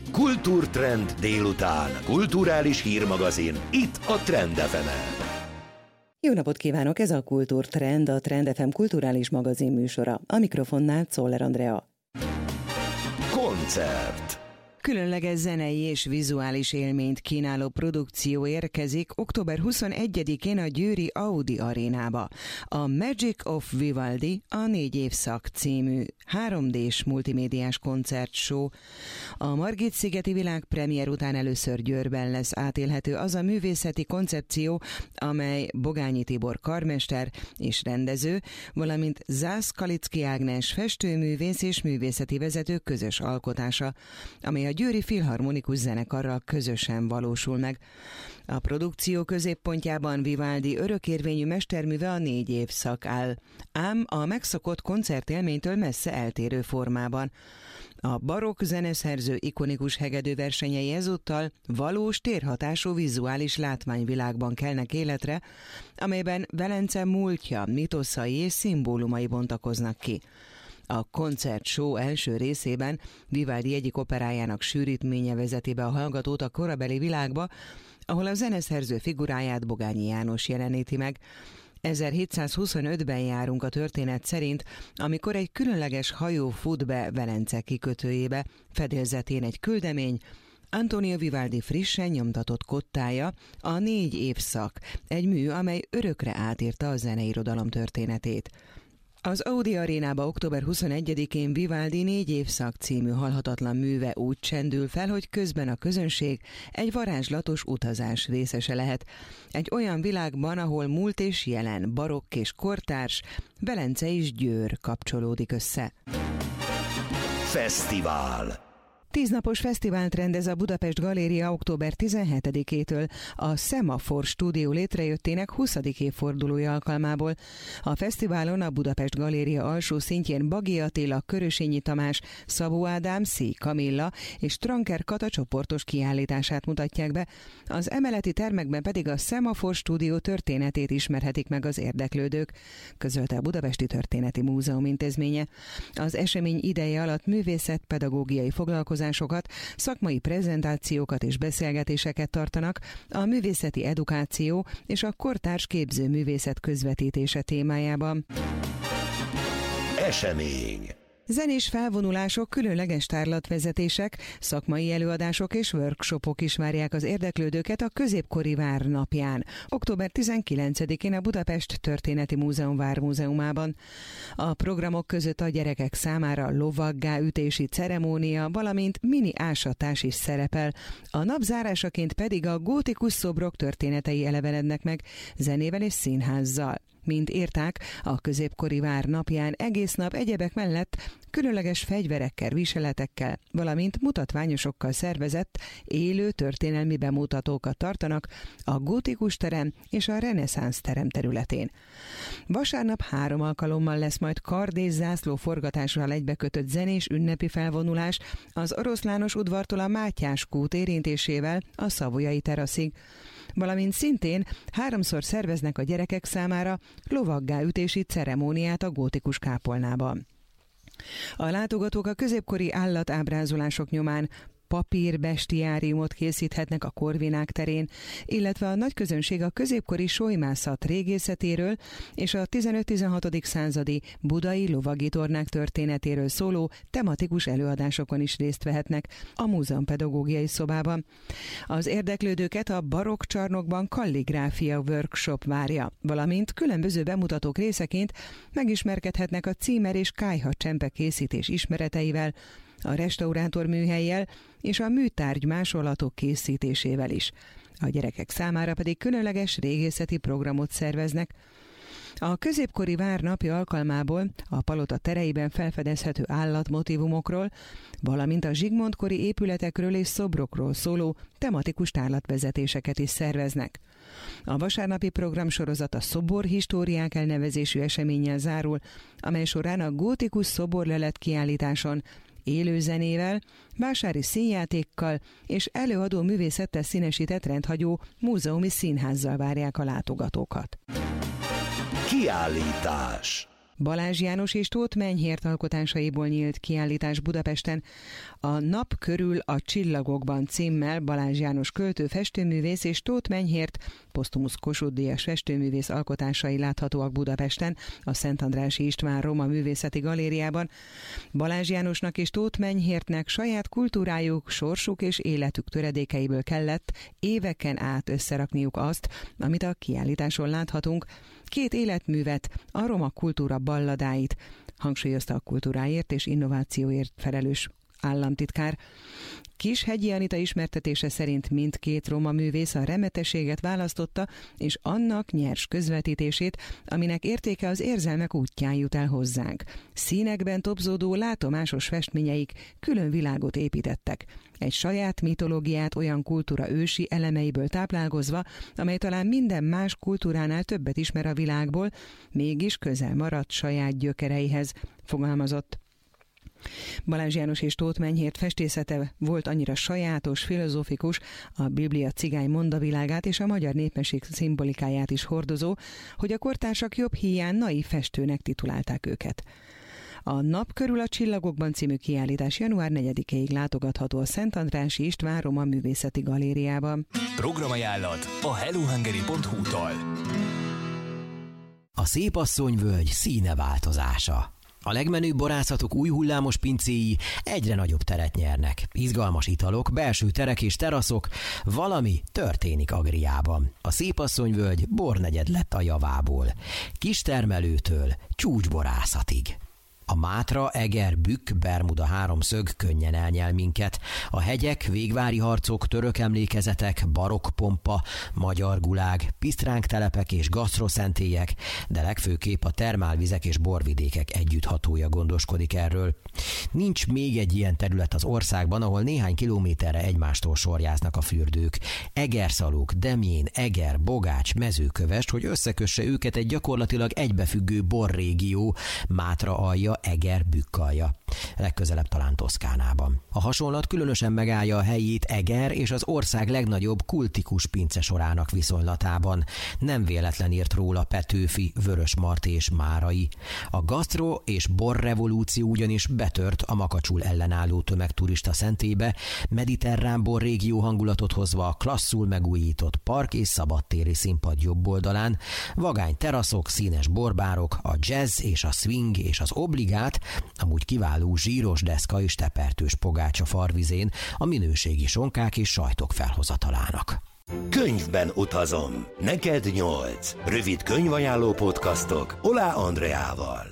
Kultúrtrend délután. Kulturális hírmagazin. Itt a Trend FM-en. Jó napot kívánok! Ez a Kultúrtrend, a Trend FM kulturális magazin műsora. A mikrofonnál Czoller Andrea. Koncert. Különleges zenei és vizuális élményt kínáló produkció érkezik október 21-én a győri Audi arénába. A Magic of Vivaldi a 4 évszak című 3D-s multimédiás koncertshow. A Margit-szigeti világpremiér után először Győrben lesz átélhető az a művészeti koncepció, amely Bogányi Tibor karmester és rendező, valamint Zász Kalicki Ágnes festőművész és művészeti vezető közös alkotása, amely a Győri Filharmonikus Zenekarral közösen valósul meg. A produkció középpontjában Vivaldi örökérvényű mesterműve a 4 évszak áll, ám a megszokott koncertélménytől messze eltérő formában. A barokk zeneszerző ikonikus hegedűversenyei ezúttal valós térhatású vizuális látványvilágban kelnek életre, amelyben Velence múltja, mitoszai és szimbólumai bontakoznak ki. A koncertshow első részében Vivaldi egyik operájának sűrítménye vezeti be a hallgatót a korabeli világba, ahol a zeneszerző figuráját Bogányi János jeleníti meg. 1725-ben járunk a történet szerint, amikor egy különleges hajó fut be Velence kikötőjébe, fedélzetén egy küldemény, Antonio Vivaldi frissen nyomtatott kottája, a 4 évszak, egy mű, amely örökre átírta a zeneirodalom történetét. Az Audi arénába október 21-én Vivaldi 4 évszak című halhatatlan műve úgy csendül fel, hogy közben a közönség egy varázslatos utazás részese lehet. Egy olyan világban, ahol múlt és jelen, barokk és kortárs, Velence és Győr kapcsolódik össze. Fesztivál. 10 napos fesztivált rendez a Budapest Galéria október 17-től a Szemafor stúdió létrejöttének 20. évfordulója alkalmából. A fesztiválon a Budapest Galéria alsó szintjén Bagi Attila, Körösényi Tamás, Szabó Ádám, Szí Kamilla és Tranker Kata csoportos kiállítását mutatják be, az emeleti termekben pedig a Szemafor stúdió történetét ismerhetik meg az érdeklődők, közölte a Budapesti Történeti Múzeum intézménye. Az esemény ideje alatt művészetpedagógiai foglalkozásokat, szakmai prezentációkat és beszélgetéseket tartanak a művészeti edukáció és a kortárs képzőművészet közvetítése témájában. Esemény. Zenés felvonulások, különleges tárlatvezetések, szakmai előadások és workshopok is várják az érdeklődőket a Középkori Vár napján, október 19-én a Budapest Történeti Múzeum Vármúzeumában. A programok között a gyerekek számára lovaggá ütési ceremónia, valamint mini ásatás is szerepel. A nap zárásaként pedig a gótikus szobrok történetei elevenednek meg zenével és színházzal. Mint írták, a Középkori Vár napján egész nap egyebek mellett különleges fegyverekkel, viseletekkel, valamint mutatványosokkal szervezett élő történelmi bemutatókat tartanak a gótikus terem és a reneszánsz terem területén. Vasárnap 3 alkalommal lesz majd kard- és zászlóforgatással egybekötött zenés ünnepi felvonulás az Oroszlános udvartól a Mátyás kút érintésével a Savoyai teraszig, valamint szintén 3-szor szerveznek a gyerekek számára lovaggá ütési ceremóniát a gótikus kápolnában. A látogatók a középkori állatábrázolások nyomán papírbestiáriumot készíthetnek a Korvinák terén, illetve a nagyközönség a középkori solymászat régészetéről és a 15-16. századi budai lovagi tornák történetéről szóló tematikus előadásokon is részt vehetnek a múzeum pedagógiai szobában. Az érdeklődőket a barokk csarnokban kalligráfia workshop várja, valamint különböző bemutatók részeként megismerkedhetnek a címer és kályha csempe készítés ismereteivel, a restaurátor műhellyel és a műtárgy másolatok készítésével is. A gyerekek számára pedig különleges régészeti programot szerveznek. A Középkori Vár napja alkalmából a palota tereiben felfedezhető állatmotívumokról, valamint a Zsigmond-kori épületekről és szobrokról szóló tematikus tárlatvezetéseket is szerveznek. A vasárnapi programsorozat a Szoborhistóriák elnevezésű eseménnyel zárul, amely során a gótikus szoborlelet kiállításon élő zenével, vásári színjátékkal és előadó művészettel színesített rendhagyó múzeumi színházzal várják a látogatókat. Kiállítás. Balázs János és Tóth Menyhért alkotásaiból nyílt kiállítás Budapesten. A Nap körül a csillagokban címmel Balázs János költő, festőművész és Tóth Menyhért posztumusz Kossuth-díjas festőművész alkotásai láthatóak Budapesten, a Szentandrássy István Roma Művészeti Galériában. Balázs Jánosnak és Tóth Menyhértnek saját kultúrájuk, sorsuk és életük töredékeiből kellett éveken át összerakniuk azt, amit a kiállításon láthatunk, 2 életművet, a roma kultúra balladáit, hangsúlyozta a kultúráért és innovációért felelős államtitkár. Kishegyi Anita ismertetése szerint mindkét roma művész a remetességet választotta, és annak nyers közvetítését, aminek értéke az érzelmek útján jut el hozzánk. Színekben tobzódó látomásos festményeik külön világot építettek. Egy saját mitológiát olyan kultúra ősi elemeiből táplálkozva, amely talán minden más kultúránál többet ismer a világból, mégis közel maradt saját gyökereihez, fogalmazott. Balázs János és Tóth Menyhért festészete volt annyira sajátos, filozófikus, a Biblia cigány mondavilágát és a magyar népmesség szimbolikáját is hordozó, hogy a kortársak jobb híján naív festőnek titulálták őket. A Nap körül a csillagokban című kiállítás január 4-ig látogatható a Szentandrássy István Roma Művészeti Galériában. Programajánlat a hellohungary.hu-tól. A Szépasszonyvölgy színe változása. A legmenőbb borászatok új hullámos pincéi egyre nagyobb teret nyernek. Izgalmas italok, belső terek és teraszok, valami történik Agriában. A Szépasszonyvölgy bornegyed lett a javából. Kistermelőtől csúcsborászatig. A Mátra, Eger, Bükk, Bermuda háromszög könnyen elnyel minket. A hegyek, végvári harcok, török emlékezetek, barokkpompa, magyar gulág, pisztránktelepek és gasztroszentélyek, de legfőképp a termálvizek és borvidékek együtthatója gondoskodik erről. Nincs még egy ilyen terület az országban, ahol néhány kilométerre egymástól sorjáznak a fürdők. Egerszalók, Demjén, Eger, Bogács, Mezőkövesd, hogy összekösse őket egy gyakorlatilag egybefüggő borrégió, Mátra alja, Eger, Bükk alja. Legközelebb talán Toszkánában. A hasonlat különösen megállja a helyét Eger és az ország legnagyobb kultikus pince sorának viszonylatában. Nem véletlen írt róla Petőfi, Vörösmarty és Márai. A gasztro- és borrevolúció ugyanis betört a makacsul ellenálló tömegturista szentélybe, mediterrán borrégió hangulatot hozva a klasszul megújított park és szabadtéri színpad jobb oldalán, vagány teraszok, színes borbárok, a jazz és a swing és az obligát, amúgy kiváló zsíros deszka és tepertős pogácsa farvizén a minőségi sonkák és sajtok felhozatalának. Könyvben utazom. Neked 8. Rövid könyvajánló podcastok Olá Andreával.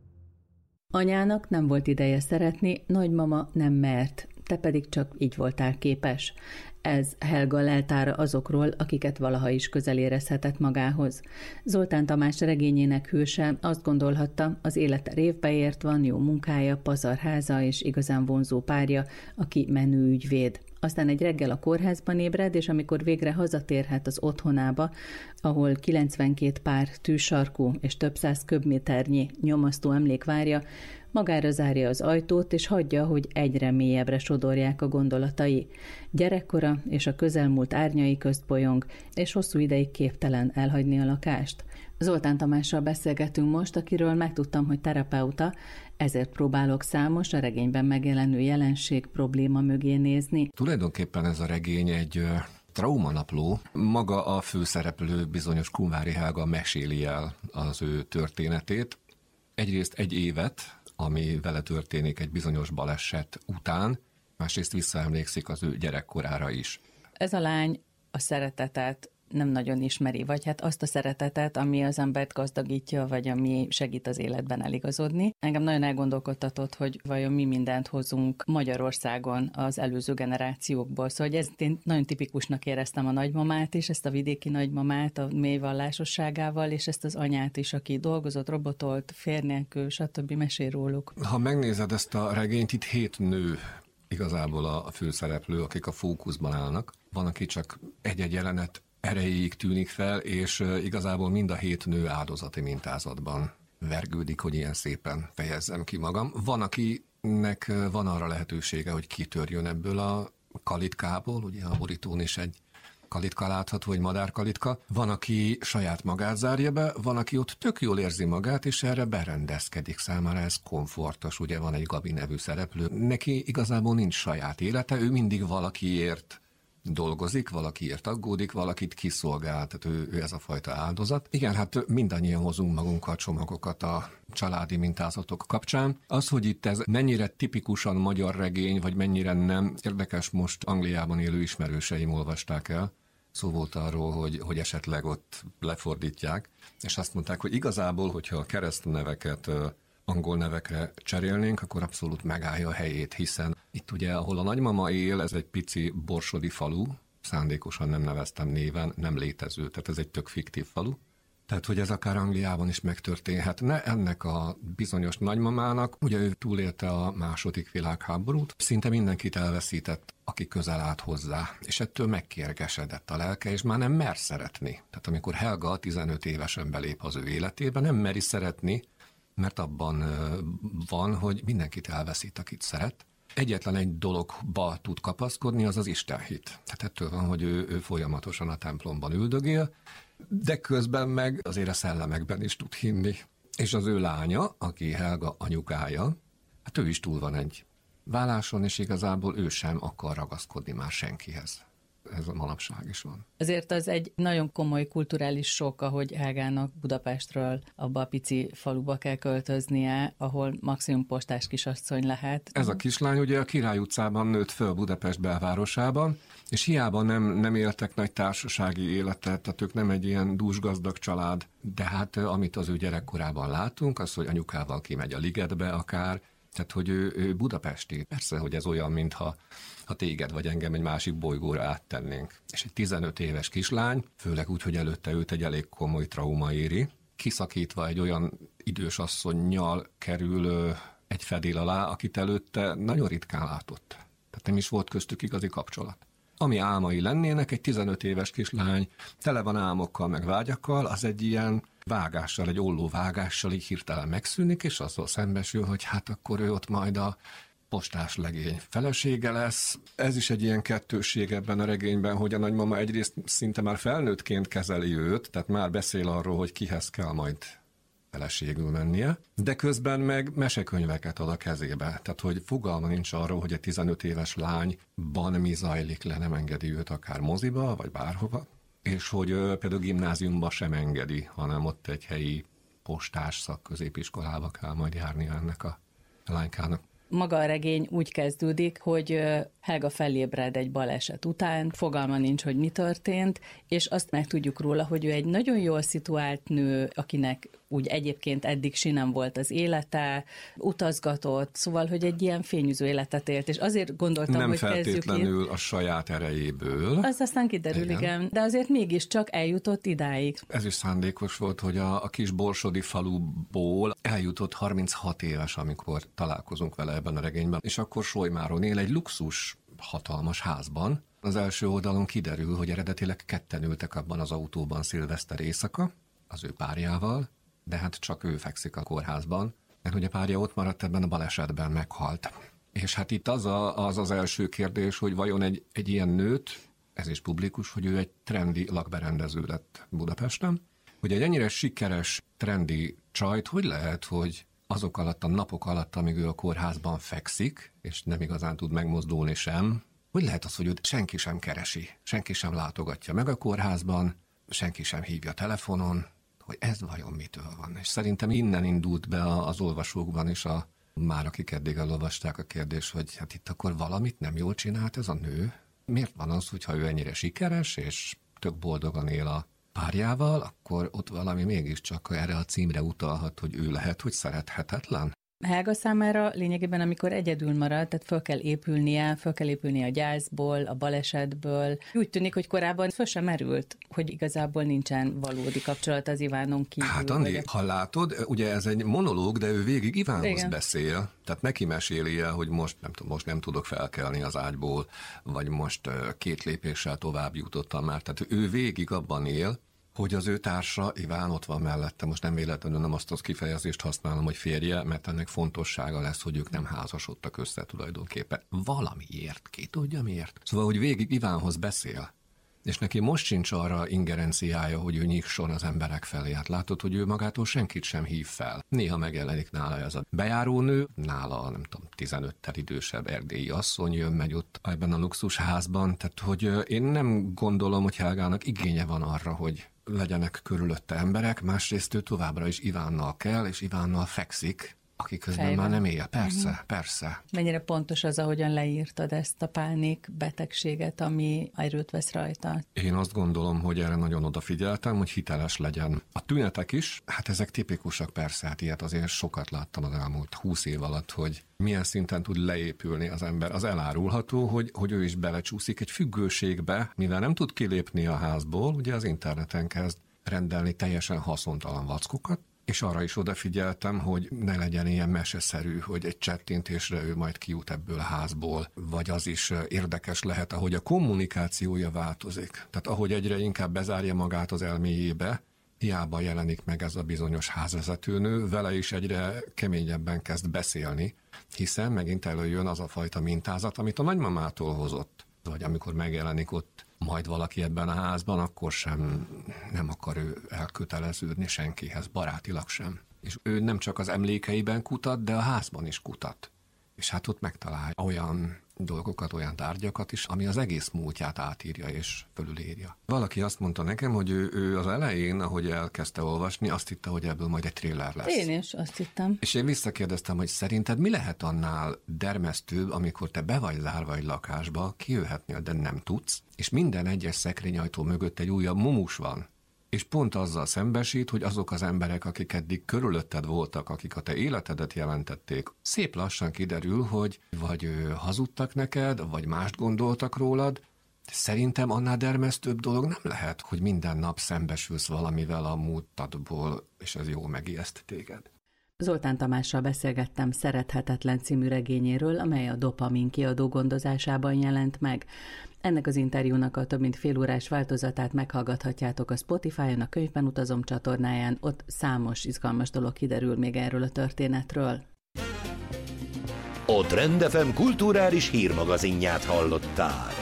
Anyának nem volt ideje szeretni, nagymama nem mert, te pedig csak így voltál képes. Ez Helga leltára azokról, akiket valaha is közel érezhetett magához. Zoltán Tamás regényének hőse azt gondolhatta, az élete révbe ért, van jó munkája, pazarháza és igazán vonzó párja, aki menő ügyvéd. Aztán egy reggel a kórházban ébred, és amikor végre hazatérhet az otthonába, ahol 92 pár tűzsarkú és több száz köbméternyi nyomasztó emlék várja, magára zárja az ajtót, és hagyja, hogy egyre mélyebbre sodorják a gondolatai. Gyerekkora és a közelmúlt árnyai közt bolyong, és hosszú ideig képtelen elhagyni a lakást. Zoltán Tamással beszélgetünk most, akiről megtudtam, hogy terapeuta, ezért próbálok számos a regényben megjelenő jelenség probléma mögé nézni. Tulajdonképpen ez a regény egy traumanapló. Maga a főszereplő, bizonyos Kunvári Helga meséli el az ő történetét. Egyrészt egy évet, ami vele történik egy bizonyos baleset után, másrészt visszaemlékszik az ő gyerekkorára is. Ez a lány a szeretetet nem nagyon ismeri, vagy hát azt a szeretetet, ami az embert gazdagítja, vagy ami segít az életben eligazodni. Engem nagyon elgondolkodtatott, hogy vajon mi mindent hozunk Magyarországon az előző generációkból. Szóval ez én nagyon tipikusnak éreztem a nagymamát is, ezt a vidéki nagymamát a mély vallásosságával, és ezt az anyát is, aki dolgozott, robotolt, férj nélkül, stb. Mesél róluk. Ha megnézed ezt a regényt, itt 7 nő igazából a főszereplő, akik a fókuszban állnak. Van, aki csak egy-egy jelenet erejéig tűnik fel, és igazából mind a 7 nő áldozati mintázatban vergődik, hogy ilyen szépen fejezzem ki magam. Van, akinek van arra lehetősége, hogy kitörjön ebből a kalitkából, ugye a borítón is egy kalitka látható, vagy madárkalitka. Van, aki saját magát zárja be, van, aki ott tök jól érzi magát, és erre berendezkedik, számára ez komfortos. Ugye van egy Gabi nevű szereplő, neki igazából nincs saját élete, ő mindig valakiért dolgozik, valakiért aggódik, valakit kiszolgál, tehát ő ez a fajta áldozat. Igen, hát mindannyian hozunk magunkkal csomagokat a családi mintázatok kapcsán. Az, hogy itt ez mennyire tipikusan magyar regény, vagy mennyire nem, érdekes, most Angliában élő ismerőseim olvasták el. Szó volt arról, hogy esetleg ott lefordítják, és azt mondták, hogy igazából, hogyha a keresztneveket angol nevekre cserélnénk, akkor abszolút megállja a helyét, hiszen itt ugye, ahol a nagymama él, ez egy pici borsodi falu, szándékosan nem neveztem néven, nem létező, tehát ez egy tök fiktív falu. Tehát, hogy ez akár Angliában is megtörténhetne, ennek a bizonyos nagymamának, ugye ő túlélte a II. Világháborút, szinte mindenkit elveszített, aki közel állt hozzá, és ettől megkérgesedett a lelke, és már nem mer szeretni. Tehát amikor Helga 15 évesen belép az ő életébe, nem meri szeretni, mert abban van, hogy mindenkit elveszít, akit szeret. Egyetlen egy dologba tud kapaszkodni, az az istenhit. Tehát ettől van, hogy ő folyamatosan a templomban üldögél, de közben meg azért a szellemekben is tud hinni. És az ő lánya, aki Helga anyukája, hát ő is túl van egy válláson, és igazából ő sem akar ragaszkodni már senkihez. Ez a manapság is van. Azért az egy nagyon komoly kulturális sok, ahogy Helgának Budapestről abba a pici faluba kell költöznie, ahol maximum postás kisasszony lehet. Ez a kislány ugye a Király utcában nőtt föl Budapest belvárosában, és hiába nem éltek nagy társasági életet, tehát ők nem egy ilyen dúsgazdag család, de hát amit az ő gyerekkorában látunk, az, hogy anyukával kimegy a ligetbe akár, tehát hogy ő budapesti. Persze, hogy ez olyan, mintha téged vagy engem egy másik bolygóra áttennénk. És egy 15 éves kislány, főleg úgy, hogy előtte őt egy elég komoly trauma éri, kiszakítva egy olyan idős asszonnyal kerül egy fedél alá, akit előtte nagyon ritkán látott. Tehát nem is volt köztük igazi kapcsolat. Ami álmai lennének, egy 15 éves kislány tele van álmokkal meg vágyakkal, az egy ilyen vágással, egy olló vágással így hirtelen megszűnik, és azzal szembesül, hogy hát akkor ő ott majd a postás legény felesége lesz. Ez is egy ilyen kettősség ebben a regényben, hogy a nagymama egyrészt szinte már felnőttként kezeli őt, tehát már beszél arról, hogy kihez kell majd feleségül mennie, de közben meg mesekönyveket ad a kezébe. Tehát, hogy fogalma nincs arról, hogy egy 15 éves lányban mi zajlik le, nem engedi őt akár moziba, vagy bárhova, és hogy például gimnáziumba sem engedi, hanem ott egy helyi postás szakközépiskolába kell majd járni ennek a lánykának. Maga a regény úgy kezdődik, hogy Helga felébred egy baleset után, fogalma nincs, hogy mi történt, és azt megtudjuk róla, hogy ő egy nagyon jól szituált nő, akinek úgy egyébként eddig sinem volt az élete, utazgatott, szóval, hogy egy ilyen fényűző életet élt, és azért gondoltam, nem hogy kezdjük Nem feltétlenül a saját erejéből. Az aztán kiderül, igen. De azért mégiscsak eljutott idáig. Ez is szándékos volt, hogy a kis borsodi faluból eljutott 36 éves, amikor találkozunk vele ebben a regényben, és akkor Solymáron él egy luxus hatalmas házban. Az első oldalon kiderül, hogy eredetileg ketten ültek abban az autóban szilveszter éjszaka, az ő párjával, de hát csak ő fekszik a kórházban, mert hogy a párja ott maradt ebben a balesetben, meghalt. És hát itt az első kérdés, hogy vajon egy ilyen nőt, ez is publikus, hogy ő egy trendi lakberendező lett Budapesten, hogy egy ennyire sikeres, trendi csajt, hogy lehet, hogy azok alatt a napok alatt, amíg ő a kórházban fekszik, és nem igazán tud megmozdulni sem, hogy lehet az, hogy őt senki sem keresi, senki sem látogatja meg a kórházban, senki sem hívja telefonon, hogy ez vajon mitől van. És szerintem innen indult be az olvasókban is már akik eddig elolvasták a kérdés, hogy hát itt akkor valamit nem jól csinált ez a nő. Miért van az, hogyha ő ennyire sikeres, és tök boldogan él a párjával, akkor ott valami mégiscsak erre a címre utalhat, hogy ő lehet, hogy szerethetetlen? Helga számára lényegében, amikor egyedül marad, tehát föl kell épülnie a gyászból, a balesetből. Úgy tűnik, hogy korábban föl sem merült, hogy igazából nincsen valódi kapcsolat az Ivánon kívül. Hát Andi, ha látod, ugye ez egy monológ, de ő végig Ivánhoz beszél, tehát neki meséli el, hogy most nem tudok felkelni az ágyból, vagy most 2 lépéssel tovább jutottam már. Tehát ő végig abban él, hogy az ő társa, Iván ott van mellette. Most nem véletlenül nem azt az kifejezést használom, hogy férje, mert ennek fontossága lesz, hogy ők nem házasodtak össze tulajdonképpen. Valamiért, ki tudja miért. Szóval, hogy végig Ivánhoz beszél. És neki most sincs arra ingerenciája, hogy ő nyisson az emberek felé. Hát látod, hogy ő magától senkit sem hív fel. Néha megjelenik nála ez a bejárónő, nála, nem tudom, 15-tel idősebb erdélyi asszony jön, megy ott ebben a luxusházban. Tehát, hogy én nem gondolom, hogy Helgának igénye van arra, hogy legyenek körülötte emberek, másrészt ő továbbra is Ivánnal kell, és Ivánnal fekszik, aki közben fejben már nem él. Persze, persze. Mennyire pontos az, ahogyan leírtad ezt a pánik betegséget, ami erőt vesz rajta? Én azt gondolom, hogy erre nagyon odafigyeltem, hogy hiteles legyen. A tünetek is, hát ezek tipikusak persze, hát ilyet azért sokat láttam az elmúlt 20 év alatt, hogy milyen szinten tud leépülni az ember. Az elárulható, hogy ő is belecsúszik egy függőségbe, mivel nem tud kilépni a házból, ugye az interneten kezd rendelni teljesen haszontalan vackokat, és arra is odafigyeltem, hogy ne legyen ilyen meseszerű, hogy egy csettintésre ő majd kijut ebből a házból, vagy az is érdekes lehet, ahogy a kommunikációja változik. Tehát ahogy egyre inkább bezárja magát az elméjébe, hiába jelenik meg ez a bizonyos házvezetőnő, vele is egyre keményebben kezd beszélni, hiszen megint előjön az a fajta mintázat, amit a nagymamától hozott. Vagy amikor megjelenik ott majd valaki ebben a házban, akkor sem nem akar ő elköteleződni senkihez, barátilag sem. És ő nem csak az emlékeiben kutat, de a házban is kutat. És hát ott megtalál olyan dolgokat, olyan tárgyakat is, ami az egész múltját átírja és fölülírja. Valaki azt mondta nekem, hogy ő az elején, ahogy elkezdte olvasni, azt hitte, hogy ebből majd egy thriller lesz. Én is azt hittem. És én visszakérdeztem, hogy szerinted mi lehet annál dermesztőbb, amikor te be vagy zárva egy lakásba, kijöhetnél, de nem tudsz, és minden egyes szekrényajtó mögött egy újabb mumus van. És pont azzal szembesít, hogy azok az emberek, akik eddig körülötted voltak, akik a te életedet jelentették, szép lassan kiderül, hogy vagy hazudtak neked, vagy mást gondoltak rólad. Szerintem annál dermesztőbb dolog nem lehet, hogy minden nap szembesülsz valamivel a múltadból, és ez jó megijeszt téged. Zoltán Tamással beszélgettem Szerethetetlen című regényéről, amely a Dopamin kiadó gondozásában jelent meg. Ennek az interjúnak a több mint félórás változatát meghallgathatjátok a Spotify-on, a Könyvben utazom csatornáján, ott számos izgalmas dolog kiderül még erről a történetről. A Trend FM kulturális hírmagazinját hallottál.